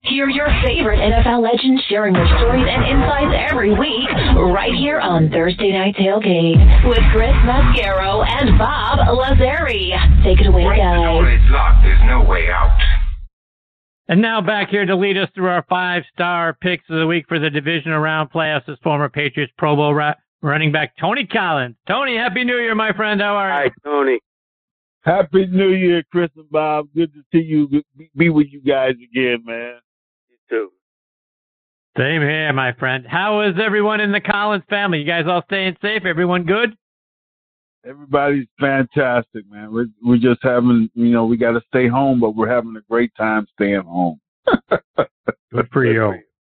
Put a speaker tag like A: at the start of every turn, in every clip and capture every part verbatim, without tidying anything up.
A: Hear your favorite N F L legends sharing their stories and insights every week, right here on Thursday Night Tailgate with Chris Mascaro and Bob Lazari. Take it away,
B: right
A: guys.
B: The door is locked. There's no way out.
C: And now back here to lead us through our five-star picks of the week for the divisional round playoffs is former Patriots Pro Bowl ra- running back Tony Collins. Tony, Happy New Year, my friend. How are you?
D: Hi, Tony.
E: Happy New Year, Chris and Bob. Good to see you. Be with you guys again, man.
D: You too.
C: Same here, my friend. How is everyone in the Collins family? You guys all staying safe? Everyone good?
E: Everybody's fantastic, man. We're, we're just having, you know, we got to stay home, but we're having a great time staying home.
C: Good for you.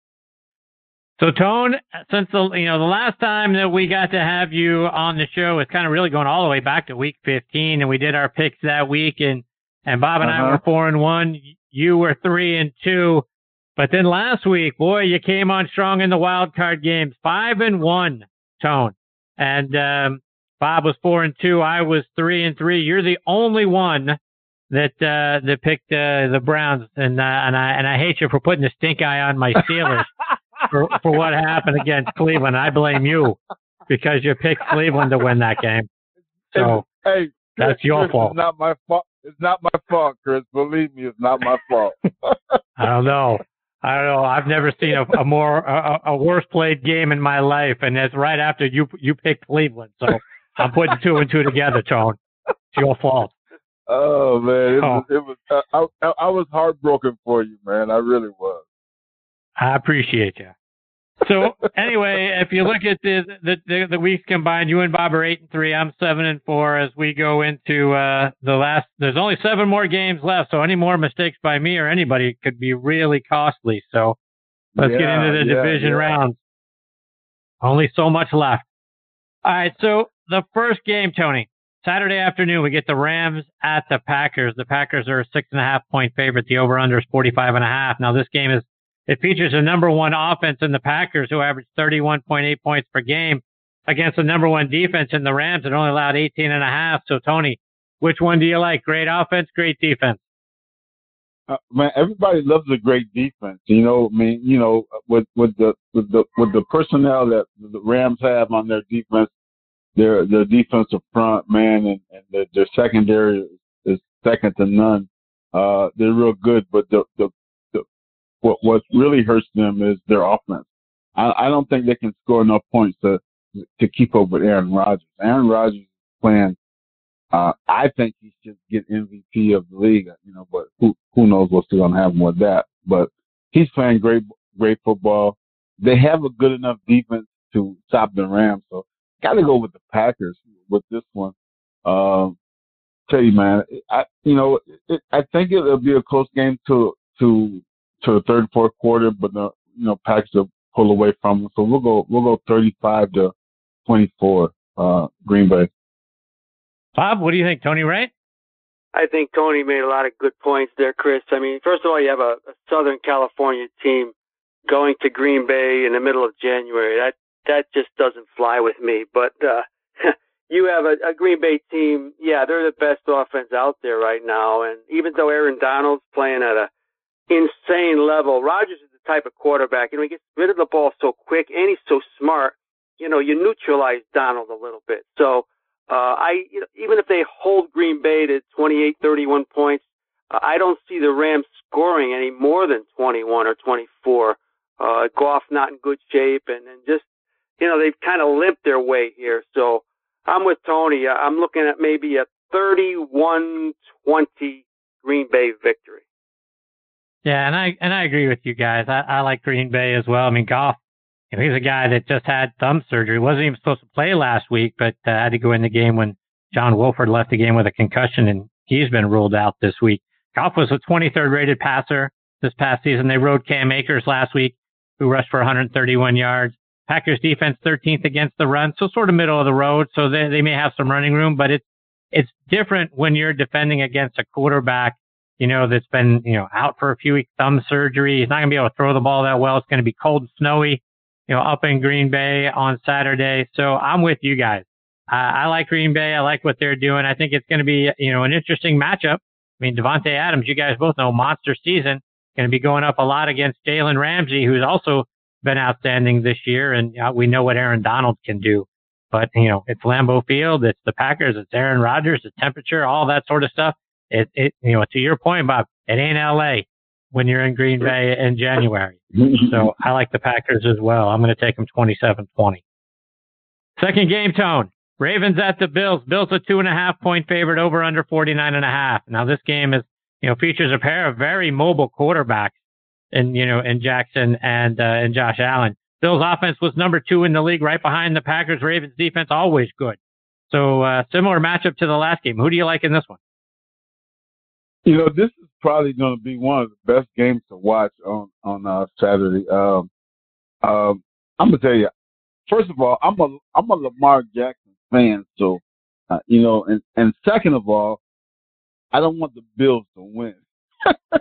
C: So, Tone, since the you know the last time that we got to have you on the show is kind of really going all the way back to week fifteen, and we did our picks that week, and and Bob and uh-huh. I were four and one, you were three and two, but then last week, boy, you came on strong in the wild card games, five and one, Tone, and um, Bob was four and two, I was three and three. You're the only one that uh, that picked uh, the Browns, and uh, and I and I hate you for putting the stink eye on my Steelers. For, for what happened against Cleveland. I blame you because you picked Cleveland to win that game. So
E: hey,
C: that's
E: Chris,
C: your
E: Chris,
C: fault.
E: It's not my fault. It's not my fault, Chris. Believe me, it's not my fault.
C: I don't know. I don't know. I've never seen a, a more a, a worse played game in my life, and that's right after you you picked Cleveland. So I'm putting two and two together, Tone. It's your fault.
E: Oh man, it
C: oh.
E: was. It was uh, I, I was heartbroken for you, man. I really was.
C: I appreciate you. So anyway, if you look at the, the the the weeks combined, you and Bob are eight and three. I'm seven and four. As we go into uh, the last, there's only seven more games left. So any more mistakes by me or anybody could be really costly. So let's
E: yeah,
C: get into the
E: yeah,
C: division
E: yeah.
C: rounds. Only so much left. All right. So the first game, Tony, Saturday afternoon, we get the Rams at the Packers. The Packers are a six and a half point favorite. The over under is forty-five and a half. Now this game is. It features a number one offense in the Packers who averaged thirty-one point eight points per game against the number one defense in the Rams that only allowed eighteen and a half. So, Tony, which one do you like? Great offense, great defense?
E: Uh, man, everybody loves a great defense. You know, I mean, you know, with with the with the with the personnel that the Rams have on their defense, their their defensive front, man, and, and their, their secondary is second to none. Uh, they're real good, but the the What what really hurts them is their offense. I, I don't think they can score enough points to to keep up with Aaron Rodgers. Aaron Rodgers is playing. Uh, I think he should get M V P of the league. You know, but who who knows what's going to happen with that? But he's playing great great football. They have a good enough defense to stop the Rams. So got to go with the Packers with this one. Um, tell you, man, I you know it, I think it'll be a close game to to. to the third and fourth quarter, but the you know Packers will pull away from them. So we'll go we'll go thirty-five to twenty-four, uh, Green Bay.
C: Bob, what do you think? Tony, right?
D: I think Tony made a lot of good points there, Chris. I mean, first of all, you have a, a Southern California team going to Green Bay in the middle of January. That that just doesn't fly with me. But uh, you have a, a Green Bay team. Yeah, they're the best offense out there right now. And even though Aaron Donald's playing at a insane level. Rodgers is the type of quarterback, you know, he gets rid of the ball so quick and he's so smart. You know, you neutralize Donald a little bit. So, uh, I, you know, even if they hold Green Bay to twenty-eight, thirty-one points, uh, I don't see the Rams scoring any more than twenty-one or twenty-four. Uh, Goff not in good shape and, and just, you know, they've kind of limped their way here. So I'm with Tony. I'm looking at maybe a thirty-one twenty Green Bay victory.
C: Yeah, and I and I agree with you guys. I, I like Green Bay as well. I mean, Goff, you know, he's a guy that just had thumb surgery. Wasn't even supposed to play last week, but uh, had to go in the game when John Wolford left the game with a concussion, and he's been ruled out this week. Goff was a twenty-third rated passer this past season. They rode Cam Akers last week, who rushed for one hundred thirty-one yards. Packers defense thirteenth against the run, so sort of middle of the road. So they they may have some running room, but it's it's different when you're defending against a quarterback, you know, that's been, you know, out for a few weeks, thumb surgery. He's not going to be able to throw the ball that well. It's going to be cold and snowy, you know, up in Green Bay on Saturday. So I'm with you guys. Uh, I like Green Bay. I like what they're doing. I think it's going to be, you know, an interesting matchup. I mean, Devontae Adams, you guys both know, monster season going to be going up a lot against Jalen Ramsey, who's also been outstanding this year, and uh, we know what Aaron Donald can do. But, you know, it's Lambeau Field, it's the Packers, it's Aaron Rodgers, the temperature, all that sort of stuff. It, it, you know, to your point, Bob, it ain't L A when you're in Green Bay in January. So I like the Packers as well. I'm going to take them twenty-seven twenty. Second game, Tone. Ravens at the Bills. Bills a two and a half point favorite, over under forty-nine and a half. Now this game is, you know, features a pair of very mobile quarterbacks in, you know, in Jackson and, uh, and Josh Allen. Bills offense was number two in the league, right behind the Packers. Ravens defense, always good. So, uh, similar matchup to the last game. Who do you like in this one?
E: You know, this is probably going to be one of the best games to watch on, on, uh, Saturday. Um, um, I'm going to tell you, first of all, I'm a, I'm a Lamar Jackson fan. So, uh, you know, and, and second of all, I don't want the Bills to win. but,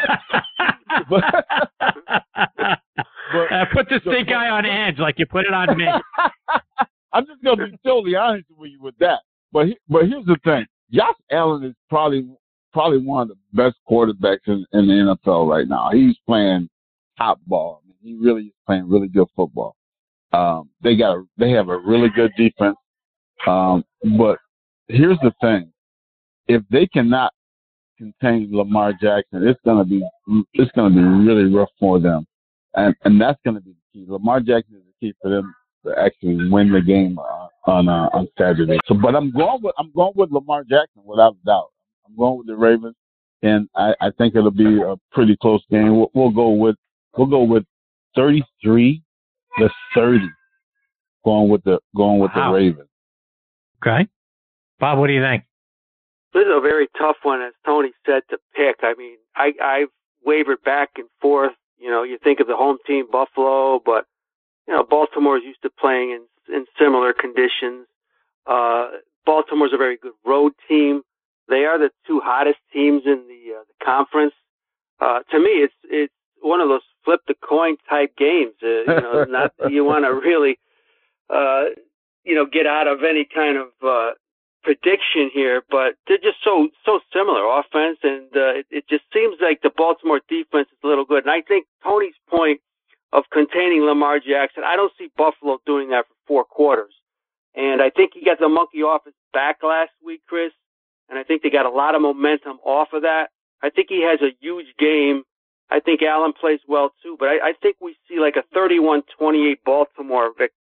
C: But, uh, put the stink eye on edge like you put it on me.
E: I'm just going to be totally honest with you with that. But he, but here's the thing. Josh Allen is probably probably one of the best quarterbacks in, in the N F L right now. He's playing top ball. I mean, he really is playing really good football. Um, they got a, they have a really good defense. Um, but here's the thing. If they cannot contain Lamar Jackson, it's going to be it's going to be really rough for them. And and that's going to be the key. Lamar Jackson is the key for them to actually win the game uh, on uh, on Saturday. So, but I'm going with I'm going with Lamar Jackson without a doubt. I'm going with the Ravens, and I, I think it'll be a pretty close game. We'll, we'll go with we'll go with thirty-three to thirty. Going with the going with wow. the Ravens.
C: Okay, Bob, what do you think?
D: This is a very tough one, as Tony said, to pick. I mean, I I've wavered back and forth. You know, you think of the home team, Buffalo, but, you know, Baltimore is used to playing in, in similar conditions. Uh, Baltimore's a very good road team. They are the two hottest teams in the, uh, the conference. Uh, to me, it's, it's one of those flip the coin type games. Uh, you know, not, you want to really, uh, you know, get out of any kind of, uh, prediction here, but they're just so so similar offense, and uh, it, it just seems like the Baltimore defense is a little good. And I think Tony's point of containing Lamar Jackson, I don't see Buffalo doing that for four quarters. And I think he got the monkey off his back last week, Chris, and I think they got a lot of momentum off of that. I think he has a huge game. I think Allen plays well too, but I, I think we see like a thirty-one twenty-eight Baltimore victory.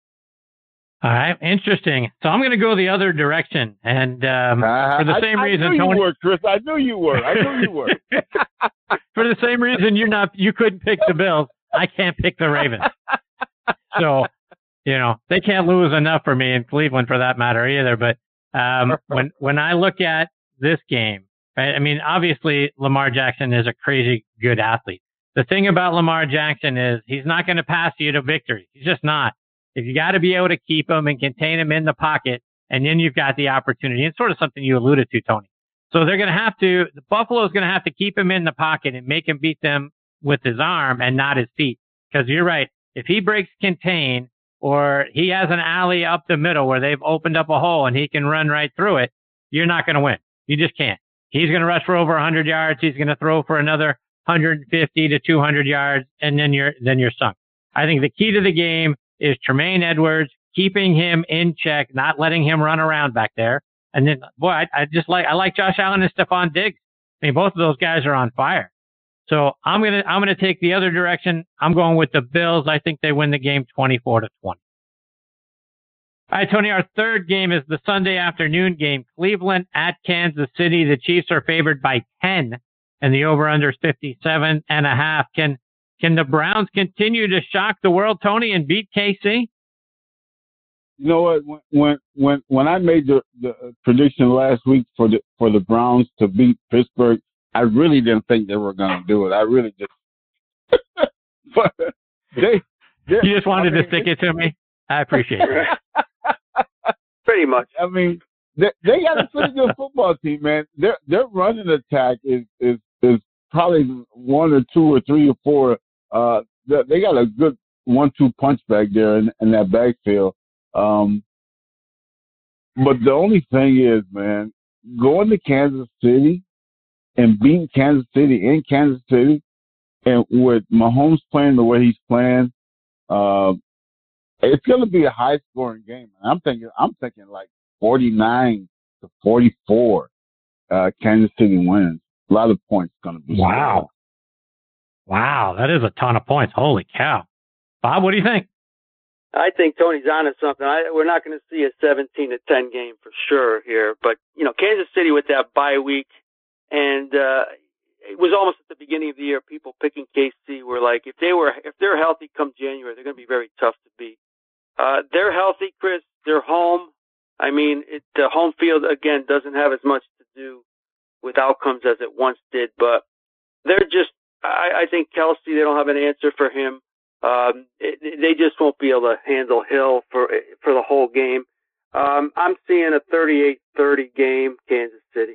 C: All right, interesting. So I'm going to go the other direction, and um, uh, for the same
E: I,
C: reason,
E: I knew
C: Tony.
E: You were, Chris. I knew you were. I knew you were.
C: For the same reason, you're not. You couldn't pick the Bills. I can't pick the Ravens. So, you know, they can't lose enough for me in Cleveland, for that matter, either. But um, when when I look at this game, right? I mean, obviously, Lamar Jackson is a crazy good athlete. The thing about Lamar Jackson is he's not going to pass you to victory. He's just not. If you got to be able to keep him and contain him in the pocket, and then you've got the opportunity. It's sort of something you alluded to, Tony. So they're going to have to, the Buffalo is going to have to keep him in the pocket and make him beat them with his arm and not his feet. Because you're right. If he breaks contain, or he has an alley up the middle where they've opened up a hole and he can run right through it, you're not going to win. You just can't. He's going to rush for over one hundred yards. He's going to throw for another one hundred fifty to two hundred yards, and then you're, then you're sunk. I think the key to the game is Tremaine Edwards, keeping him in check, not letting him run around back there. And then, boy, I, I just like, I like Josh Allen and Stephon Diggs. I mean, both of those guys are on fire. So I'm going to, I'm going to take the other direction. I'm going with the Bills. I think they win the game twenty-four to twenty. All right, Tony, our third game is the Sunday afternoon game. Cleveland at Kansas City. The Chiefs are favored by ten, and the over-under is fifty-seven and a half. Can, Can the Browns continue to shock the world, Tony, and beat K C?
E: You know what? When when when, when I made the, the prediction last week for the for the Browns to beat Pittsburgh, I really didn't think they were going to do it. I really just. but they,
C: you just wanted I mean, to stick it to me. I appreciate it.
D: Pretty much.
E: I mean, they they got a pretty good football team, man. Their their running attack is is is probably one or two or three or four. Uh, they got a good one-two punch back there in, in that backfield. Um, but the only thing is, man, going to Kansas City and beating Kansas City in Kansas City, and with Mahomes playing the way he's playing, uh, it's going to be a high scoring game. I'm thinking, I'm thinking like forty-nine to forty-four. Uh, Kansas City wins. A lot of points going to be.
C: Wow. Wow. That is a ton of points. Holy cow. Bob, what do you think?
D: I think Tony's onto something. I, we're not going to see a seventeen to ten game for sure here, but you know, Kansas City with that bye week, and uh, it was almost at the beginning of the year. People picking K C were like, if they were, if they're healthy come January, they're going to be very tough to beat. Uh, they're healthy, Chris. They're home. I mean, it, the home field again doesn't have as much to do with outcomes as it once did, but they're just. I, I think Kelsey. They don't have an answer for him. Um, it, they just won't be able to handle Hill for for the whole game. Um, I'm seeing a thirty-eight thirty game, Kansas City.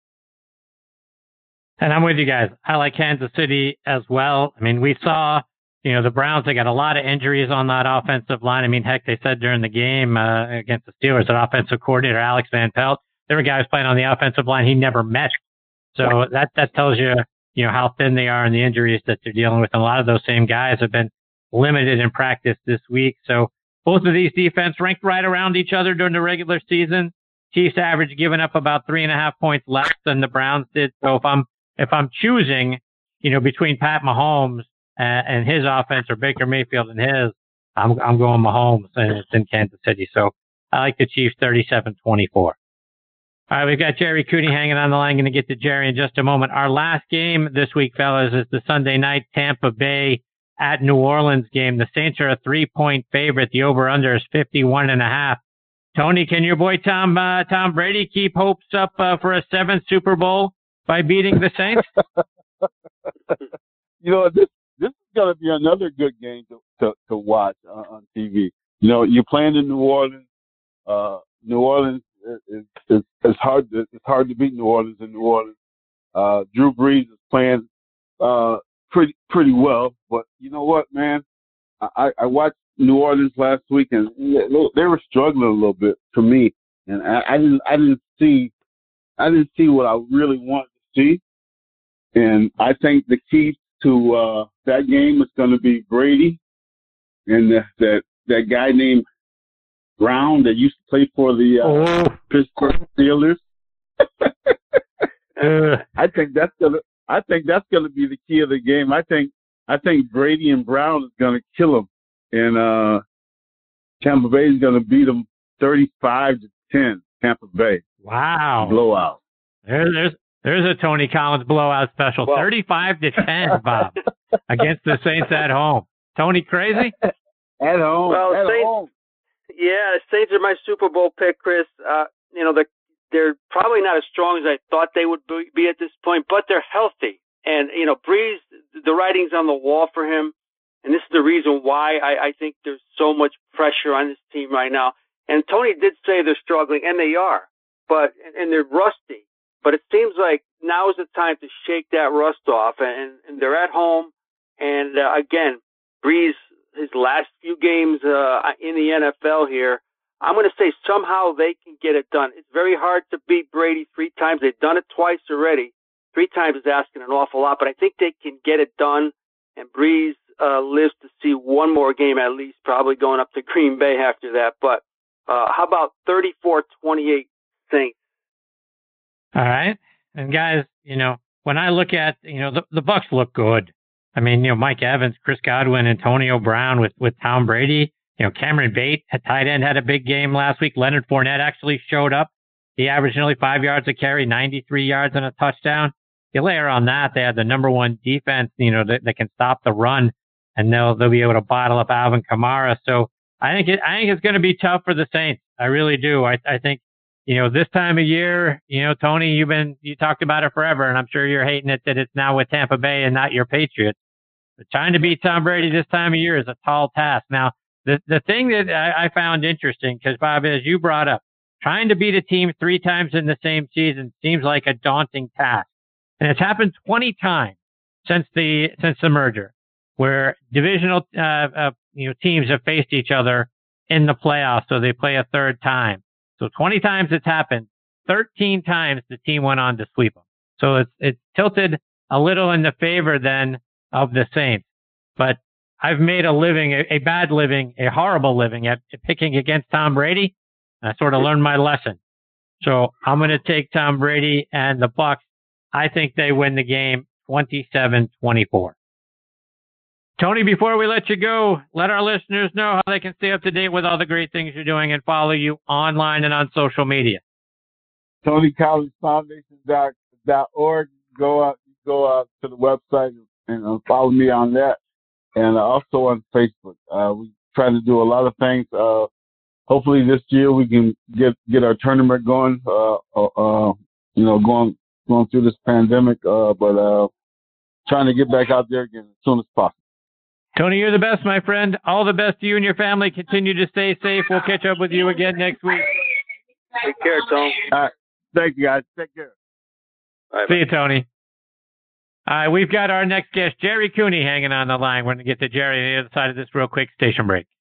C: And I'm with you guys. I like Kansas City as well. I mean, we saw, you know, the Browns, they got a lot of injuries on that offensive line. I mean, heck, they said during the game uh, against the Steelers, that offensive coordinator, Alex Van Pelt, there were guys playing on the offensive line he never meshed. So that, that tells you, you know, how thin they are and the injuries that they're dealing with. And a lot of those same guys have been limited in practice this week. So both of these defense ranked right around each other during the regular season. Chiefs average giving up about three and a half points less than the Browns did. So if I'm, if I'm choosing, you know, between Pat Mahomes and, and his offense or Baker Mayfield and his, I'm, I'm going Mahomes, and it's in Kansas City. So I like the Chiefs thirty-seven twenty-four. All right, we've got Jerry Cooney hanging on the line. Going to get to Jerry in just a moment. Our last game this week, fellas, is the Sunday night Tampa Bay at New Orleans game. The Saints are a three-point favorite. The over-under is fifty-one and a half. Tony, can your boy Tom uh, Tom Brady keep hopes up uh, for a seventh Super Bowl by beating the Saints?
E: You know, this this is going to be another good game to to, to watch uh, on T V. You know, you're playing in New Orleans. Uh, New Orleans is is it's hard to it's hard to beat New Orleans in New Orleans. Uh, Drew Brees is playing uh, pretty pretty well, but you know what, man? I, I watched New Orleans last week, and they were struggling a little bit for me, and I, I didn't I didn't see I didn't see what I really wanted to see, and I think the key to uh, that game is going to be Brady and the, that that guy named Brown that used to play for the uh, oh. Pittsburgh Steelers. uh. I think that's gonna I think that's gonna be the key of the game. I think I think Brady and Brown is gonna kill them, and uh, Tampa Bay is gonna beat them thirty-five to ten. Tampa Bay.
C: Wow.
E: Blowout.
C: There, there's there's a Tony Collins blowout special. Well, thirty-five to ten, Bob, against the Saints at home. Tony crazy?
E: At home.
D: Well,
E: at
D: Saints,
E: home.
D: Yeah, Saints are my Super Bowl pick, Chris. Uh, you know, they're, they're probably not as strong as I thought they would be at this point, but they're healthy. And, you know, Breeze, the writing's on the wall for him. And this is the reason why I, I think there's so much pressure on this team right now. And Tony did say they're struggling, and they are, but and they're rusty. But it seems like now is the time to shake that rust off. And, and they're at home. And, uh, again, Breeze, his last few games uh, in the N F L here, I'm going to say somehow they can get it done. It's very hard to beat Brady three times. They've done it twice already. Three times is asking an awful lot, but I think they can get it done. And Breeze uh, lives to see one more game at least, probably going up to Green Bay after that. But uh, how about thirty-four twenty-eight Saints?
C: All right. And guys, you know, when I look at, you know, the, the Bucs look good. I mean, you know, Mike Evans, Chris Godwin, Antonio Brown with, with Tom Brady. You know, Cameron Bate at tight end had a big game last week. Leonard Fournette actually showed up. He averaged nearly five yards a carry, ninety-three yards and a touchdown. You layer on that, they have the number one defense, you know, that, that can stop the run, and they'll they'll be able to bottle up Alvin Kamara. So I think it, I think it's going to be tough for the Saints. I really do. I I think, you know, this time of year, you know, Tony, you've been you talked about it forever, and I'm sure you're hating it that it's now with Tampa Bay and not your Patriots. But trying to beat Tom Brady this time of year is a tall task. Now, the the thing that I, I found interesting, because Bob, as you brought up, trying to beat a team three times in the same season seems like a daunting task. And it's happened twenty times since the since the merger, where divisional uh, uh, you know teams have faced each other in the playoffs, so they play a third time. So twenty times it's happened. thirteen times the team went on to sweep them. So it's it's tilted a little in the favor then of the Saints. But I've made a living, a, a bad living, a horrible living at picking against Tom Brady. I sort of learned my lesson. So I'm going to take Tom Brady and the Bucs. I think they win the game twenty-seven twenty-four. Tony, before we let you go, let our listeners know how they can stay up to date with all the great things you're doing and follow you online and on social media.
E: Tony College Foundation dot org. Go out, go out to the website and uh, follow me on that. And also on Facebook. Uh, we try to do a lot of things. Uh, hopefully this year we can get, get our tournament going, uh, uh, you know, going, going through this pandemic, uh, but, uh, trying to get back out there again as soon as possible.
C: Tony, you're the best, my friend. All the best to you and your family. Continue to stay safe. We'll catch up with you again next week.
D: Take care, Tom.
E: All right. Thank you, guys. Take care.
D: All right,
C: See
D: bye.
C: you, Tony. All right, we've got our next guest, Jerry Cooney, hanging on the line. We're going to get to Jerry on the other side of this real quick station break.